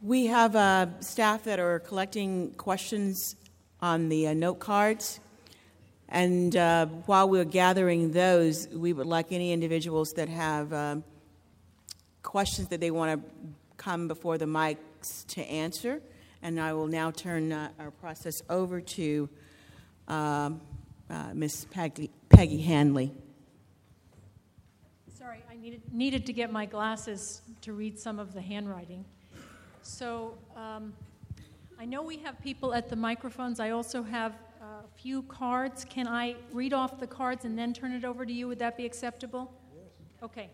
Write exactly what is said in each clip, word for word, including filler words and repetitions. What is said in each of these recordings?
We have uh, staff that are collecting questions on the uh, note cards. And uh, while we're gathering those, we would like any individuals that have um, questions that they want to come before the mics to answer. And I will now turn uh, our process over to um, uh, Miz Peggy, Peggy Handley. Sorry, I needed, needed to get my glasses to read some of the handwriting. So um, I know we have people at the microphones. I also have a few cards. Can I read off the cards and then turn it over to you? Would that be acceptable? Yes. Okay.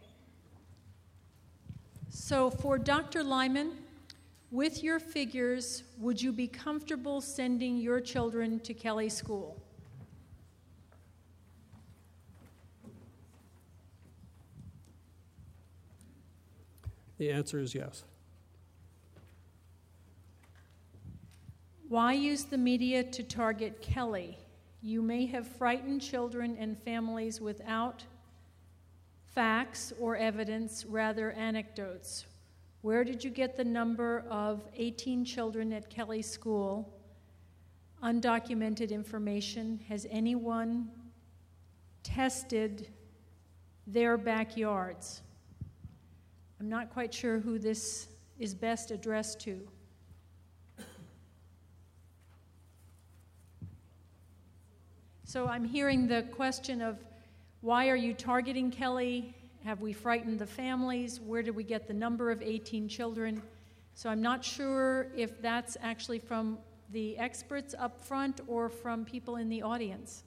So for Doctor Lyman, with your figures, would you be comfortable sending your children to Kelly School? The answer is yes. Why use the media to target Kelly? You may have frightened children and families without facts or evidence, rather anecdotes. Where did you get the number of eighteen children at Kelly School? Undocumented information. Has anyone tested their backyards? I'm not quite sure who this is best addressed to. So I'm hearing the question of, why are you targeting Kelly? Have we frightened the families? Where did we get the number of eighteen children? So I'm not sure if that's actually from the experts up front or from people in the audience.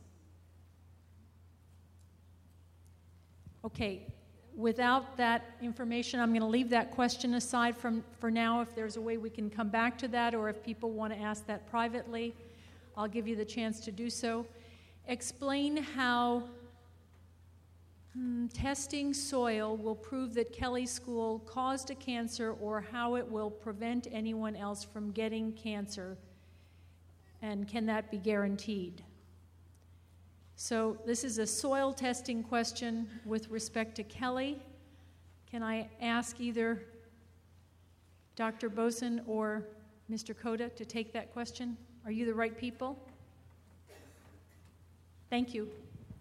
Okay, without that information, I'm going to leave that question aside from, for now. If there's a way we can come back to that, or if people want to ask that privately, I'll give you the chance to do so. Explain how hmm, testing soil will prove that Kelly School caused a cancer, or how it will prevent anyone else from getting cancer, and can that be guaranteed? So this is a soil testing question with respect to Kelly. Can I ask either Doctor Boesen or Mister Cota to take that question? Are you the right people? Thank you.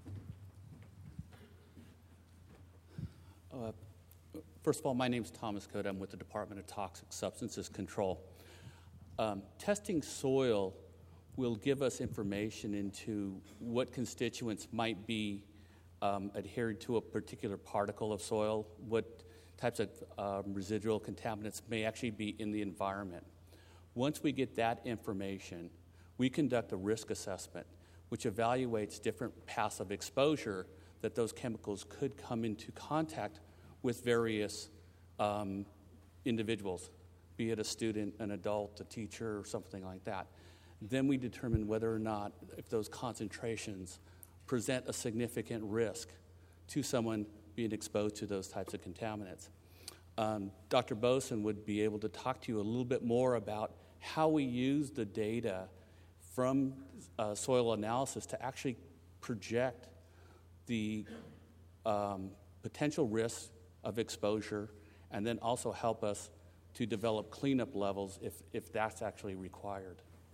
Uh, first of all, my name is Thomas Cota. I'm with the Department of Toxic Substances Control. Um, testing soil will give us information into what constituents might be um, adhered to a particular particle of soil, what types of um, residual contaminants may actually be in the environment. Once we get that information, we conduct a risk assessment, which evaluates different paths of exposure that those chemicals could come into contact with various um, individuals, be it a student, an adult, a teacher, or something like that. Then we determine whether or not, if those concentrations present a significant risk to someone being exposed to those types of contaminants. Um, Doctor Boesen would be able to talk to you a little bit more about how we use the data from uh, soil analysis to actually project the um, potential risks of exposure, and then also help us to develop cleanup levels if, if that's actually required.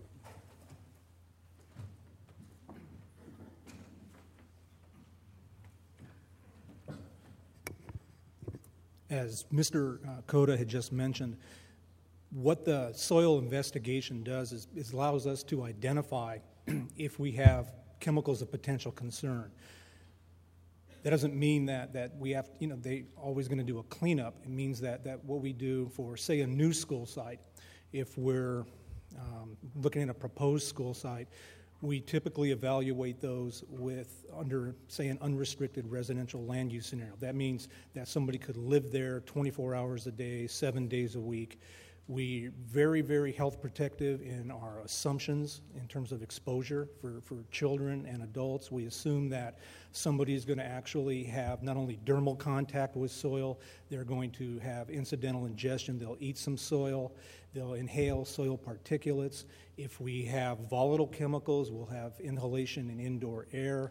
As Mister Cota had just mentioned, what the soil investigation does is, is allows us to identify if we have chemicals of potential concern. That doesn't mean that, that we have, you know, they always going to do a cleanup. It means that, that what we do for, say, a new school site, if we're um, looking at a proposed school site, we typically evaluate those with under, say, an unrestricted residential land use scenario. That means that somebody could live there twenty-four hours a day, seven days a week. We're very, very health protective in our assumptions in terms of exposure for, for children and adults. We assume that somebody is going to actually have not only dermal contact with soil, they're going to have incidental ingestion. They'll eat some soil. They'll inhale soil particulates. If we have volatile chemicals, we'll have inhalation in indoor air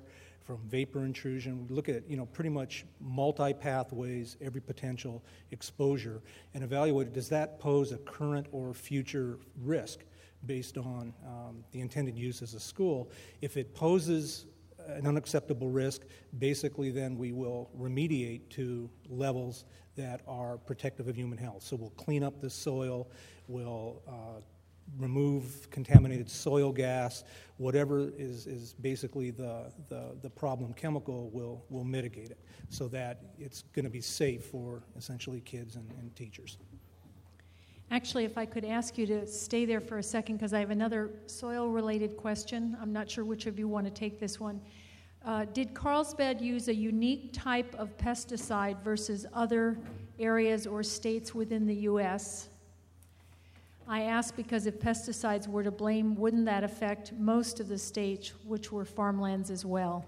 from vapor intrusion. We look at, you know, pretty much multi-pathways, every potential exposure, and evaluate, does that pose a current or future risk based on um, the intended use as a school? If it poses an unacceptable risk, basically then we will remediate to levels that are protective of human health. So we'll clean up the soil, we'll uh, remove contaminated soil gas, whatever is, is basically the, the, the problem chemical will, will mitigate it so that it's going to be safe for essentially kids and, and teachers. Actually, if I could ask you to stay there for a second, because I have another soil-related question. I'm not sure which of you want to take this one. Uh, did Carlsbad use a unique type of pesticide versus other areas or states within the U S? I ask because if pesticides were to blame, wouldn't that affect most of the states, which were farmlands as well?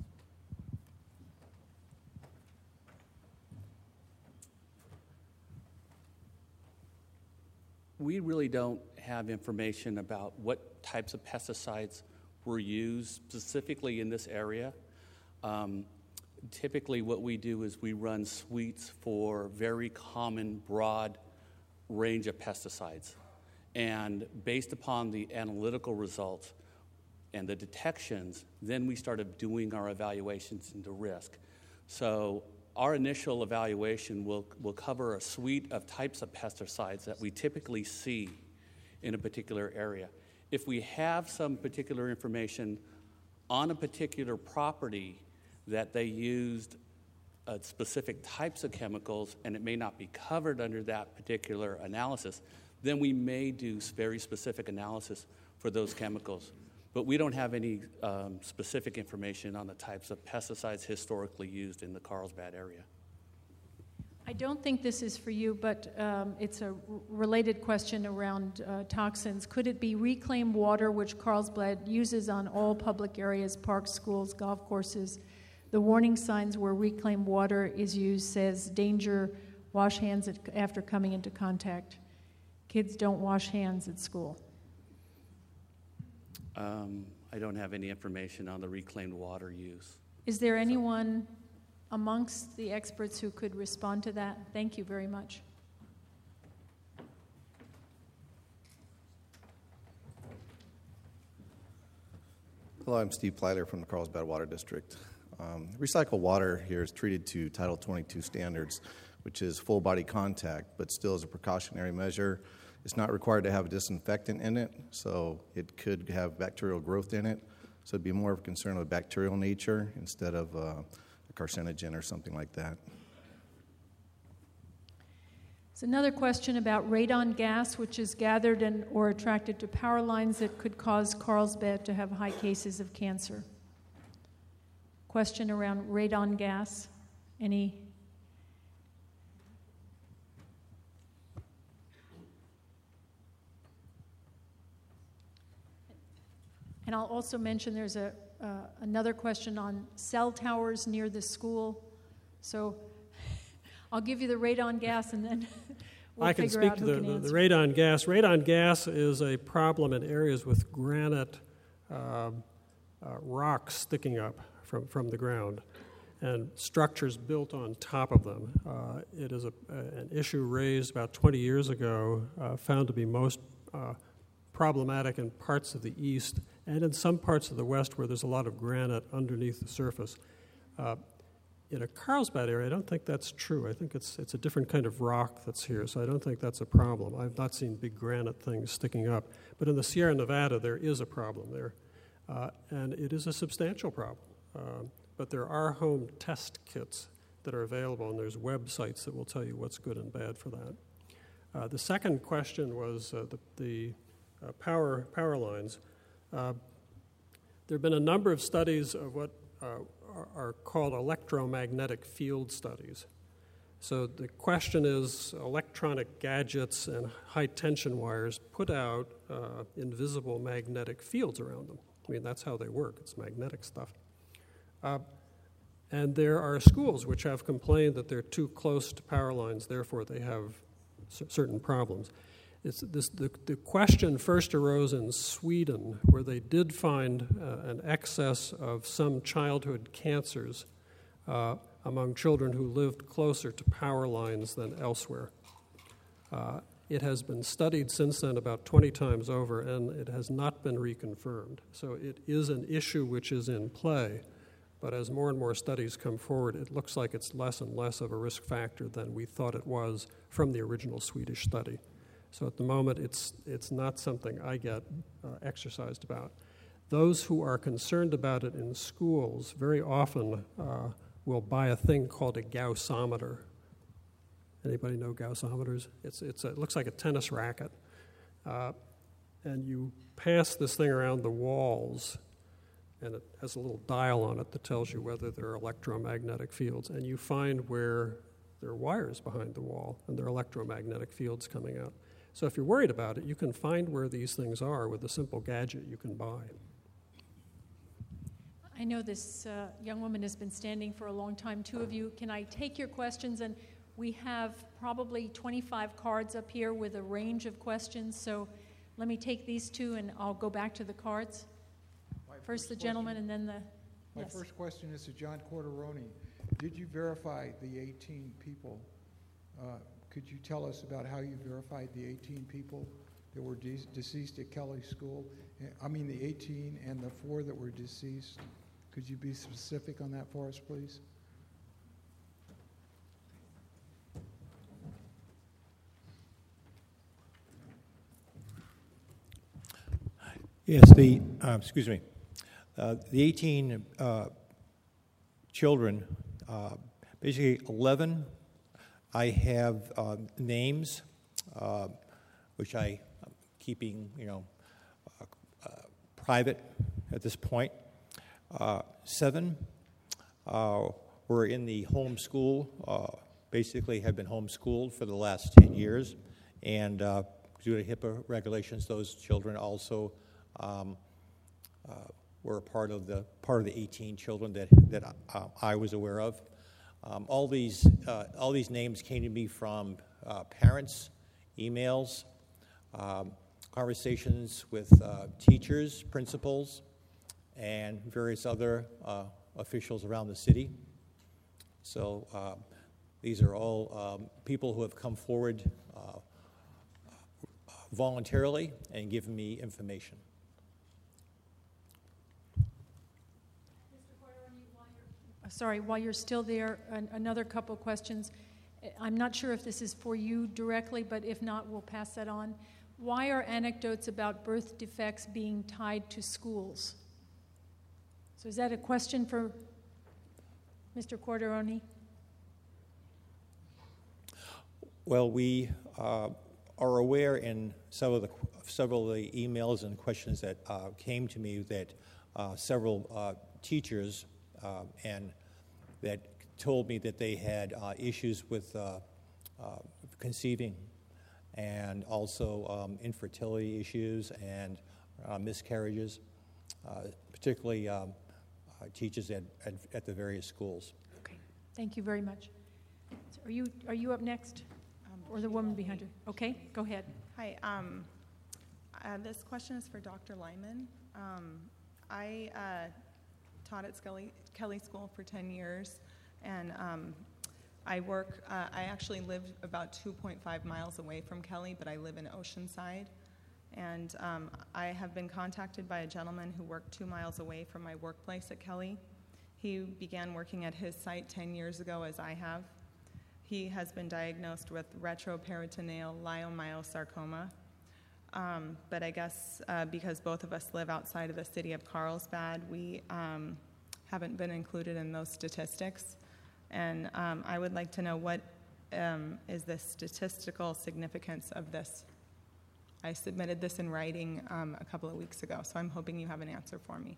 We really don't have information about what types of pesticides were used specifically in this area. Um, typically what we do is we run suites for very common, broad range of pesticides. And based upon the analytical results and the detections, then we started doing our evaluations into risk. So our initial evaluation will, will cover a suite of types of pesticides that we typically see in a particular area. If we have some particular information on a particular property that they used uh, specific types of chemicals and it may not be covered under that particular analysis, then we may do very specific analysis for those chemicals. But we don't have any um, specific information on the types of pesticides historically used in the Carlsbad area. I don't think this is for you, but um, it's a r- related question around uh, toxins. Could it be reclaimed water, which Carlsbad uses on all public areas, parks, schools, golf courses? The warning signs where reclaimed water is used says, danger, wash hands at, after coming into contact. Kids don't wash hands at school. Um, I don't have any information on the reclaimed water use. Is there anyone amongst the experts who could respond to that? Thank you very much. Hello, I'm Steve Plyler from the Carlsbad Water District. Um, recycled water here is treated to Title twenty-two standards, which is full body contact, but still as a precautionary measure. It's not required to have a disinfectant in it, so it could have bacterial growth in it. So it'd be more of a concern of bacterial nature instead of uh, a carcinogen or something like that. It's another question about radon gas, which is gathered and or attracted to power lines that could cause Carlsbad to have high cases of cancer. Question around radon gas. Any? And I'll also mention there's a uh, another question on cell towers near the school. So I'll give you the radon gas and then we'll I can figure speak out to who the, can the, answer. the radon gas. Radon gas is a problem in areas with granite uh, uh, rocks sticking up from, from the ground and structures built on top of them. Uh, it is a, a, an issue raised about twenty years ago, uh, found to be most uh, problematic in parts of the east and in some parts of the west where there's a lot of granite underneath the surface. Uh, in a Carlsbad area, I don't think that's true. I think it's it's a different kind of rock that's here, so I don't think that's a problem. I've not seen big granite things sticking up. But in the Sierra Nevada, there is a problem there, uh, and it is a substantial problem. Uh, but there are home test kits that are available, and there's websites that will tell you what's good and bad for that. Uh, the second question was uh, the, the uh, power power lines. Uh, there have been a number of studies of what uh, are, are called electromagnetic field studies. So the question is, electronic gadgets and high-tension wires put out uh, invisible magnetic fields around them. I mean, that's how they work. It's magnetic stuff. Uh, and there are schools which have complained that they're too close to power lines, therefore they have c- certain problems. It's this, the, the question first arose in Sweden, where they did find uh, an excess of some childhood cancers uh, among children who lived closer to power lines than elsewhere. Uh, it has been studied since then about twenty times over, and it has not been reconfirmed. So it is an issue which is in play, but as more and more studies come forward, it looks like it's less and less of a risk factor than we thought it was from the original Swedish study. So at the moment, it's it's not something I get uh, exercised about. Those who are concerned about it in schools very often uh, will buy a thing called a Gaussometer. Anybody know Gaussometers? It's it's a, it looks like a tennis racket, uh, and you pass this thing around the walls, and it has a little dial on it that tells you whether there are electromagnetic fields, and you find where there are wires behind the wall, and there are electromagnetic fields coming out. So if you're worried about it, you can find where these things are with a simple gadget you can buy. I know this uh, young woman has been standing for a long time. Two of you, can I take your questions? And we have probably twenty-five cards up here with a range of questions. So let me take these two, and I'll go back to the cards. My First the question- gentleman, and then the, My yes. first question is to John Corderoni. Did you verify the eighteen people? Uh, Could you tell us about how you verified the eighteen people that were de- deceased at Kelly School? Uh, I mean, the eighteen and the four that were deceased. Could you be specific on that for us, please? Yes, the, uh, excuse me, uh, the eighteen uh, children, uh, basically eleven, I have uh, names, uh, which I am keeping, you know, uh, uh, private at this point. Uh, seven uh, were in the homeschool, uh, basically have been homeschooled for the last ten years, and uh, due to HIPAA regulations, those children also Um, uh, were a part of the part of the eighteen children that that uh, I was aware of. Um, all these uh, all these names came to me from uh, parents, emails, um, conversations with uh, teachers, principals, and various other uh, officials around the city. So uh, these are all um, people who have come forward uh, voluntarily and given me information. Sorry, while you're still there, an, another couple questions. I'm not sure if this is for you directly, but if not, we'll pass that on. Why are anecdotes about birth defects being tied to schools? So is that a question for Mister Corderoni? Well, we uh, are aware in several of the several of the emails and questions that uh, came to me that uh, several uh, teachers uh, and that told me that they had uh, issues with uh, uh, conceiving and also um, infertility issues and uh, miscarriages, uh, particularly um, uh, teachers at, at, at the various schools. Okay, thank you very much. So are you are you up next, um, or the woman behind you? Okay, go ahead. Hi. Um, uh, this question is for Doctor Lyman. Um, I uh, taught at Skelly, Kelly School for ten years, and um, I work, uh, I actually live about two point five miles away from Kelly, but I live in Oceanside. And um, I have been contacted by a gentleman who worked two miles away from my workplace at Kelly. He began working at his site ten years ago, as I have. He has been diagnosed with retroperitoneal leiomyosarcoma. Um, but I guess uh, because both of us live outside of the city of Carlsbad, we um, haven't been included in those statistics. And um, I would like to know what um, is the statistical significance of this. I submitted this in writing um, a couple of weeks ago, so I'm hoping you have an answer for me.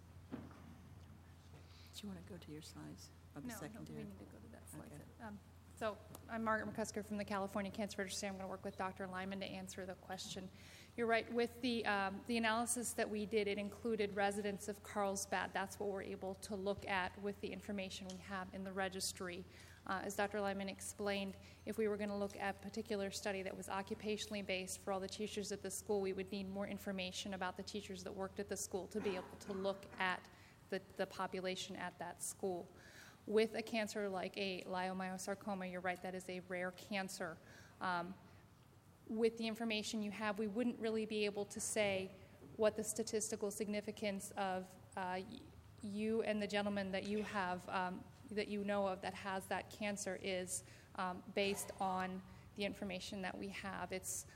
Do you want to go to your slides of the No, no, secondary? we need to go to that slide. Okay. Um, So I'm Margaret McCusker from the California Cancer Registry. I'm going to work with Doctor Lyman to answer the question. You're right. With the um, the analysis that we did, it included residents of Carlsbad. That's what we're able to look at with the information we have in the registry. Uh, as Doctor Lyman explained, if we were going to look at a particular study that was occupationally based for all the teachers at the school, we would need more information about the teachers that worked at the school to be able to look at the, the population at that school. With a cancer like a leiomyosarcoma, you're right, that is a rare cancer. Um, with the information you have, we wouldn't really be able to say what the statistical significance of uh, you and the gentleman that you have, um, that you know of that has that cancer is um, based on the information that we have. It's,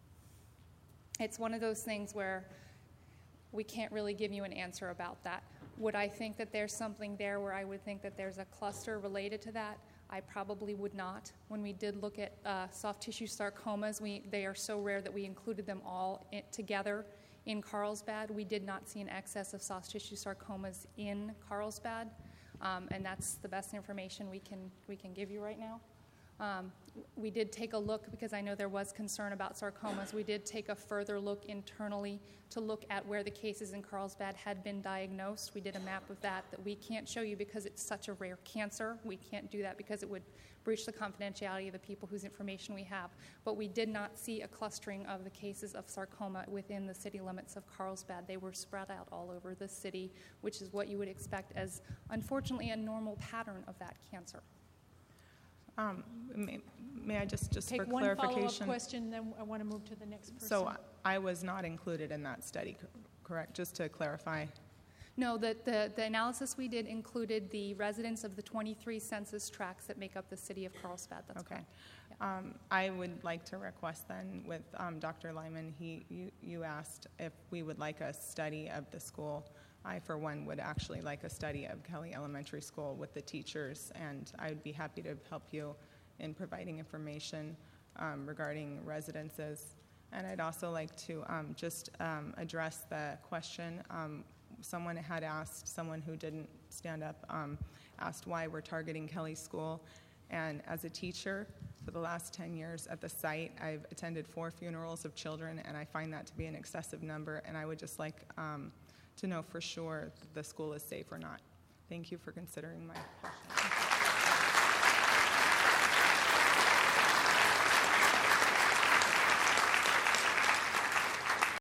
it's one of those things where we can't really give you an answer about that. Would I think that there's something there where I would think that there's a cluster related to that? I probably would not. When we did look at uh, soft tissue sarcomas, we, they are so rare that we included them all in, together in Carlsbad. We did not see an excess of soft tissue sarcomas in Carlsbad, um, and that's the best information we can we can give you right now. Um, we did take a look, because I know there was concern about sarcomas, we did take a further look internally to look at where the cases in Carlsbad had been diagnosed. We did a map of that that we can't show you because it's such a rare cancer. We can't do that because it would breach the confidentiality of the people whose information we have. But we did not see a clustering of the cases of sarcoma within the city limits of Carlsbad. They were spread out all over the city, which is what you would expect as, unfortunately, a normal pattern of that cancer. Um, may, may I just, just Take for one clarification? follow-up question, then I want to move to the next person. So I was not included in that study, correct? Just to clarify. No, the, the, the analysis we did included the residents of the twenty-three census tracts that make up the city of Carlsbad. That's okay. correct. Yeah. Um, I would like to request then with um, Doctor Lyman, he, you, you asked if we would like a study of the school. I, for one, would actually like a study of Kelly Elementary School with the teachers, and I would be happy to help you in providing information um, regarding residences. And I'd also like to um, just um, address the question. Um, someone had asked, someone who didn't stand up, um, asked why we're targeting Kelly School. And as a teacher for the last ten years at the site, I've attended four funerals of children, and I find that to be an excessive number, and I would just like um, to know for sure that the school is safe or not. Thank you for considering my question.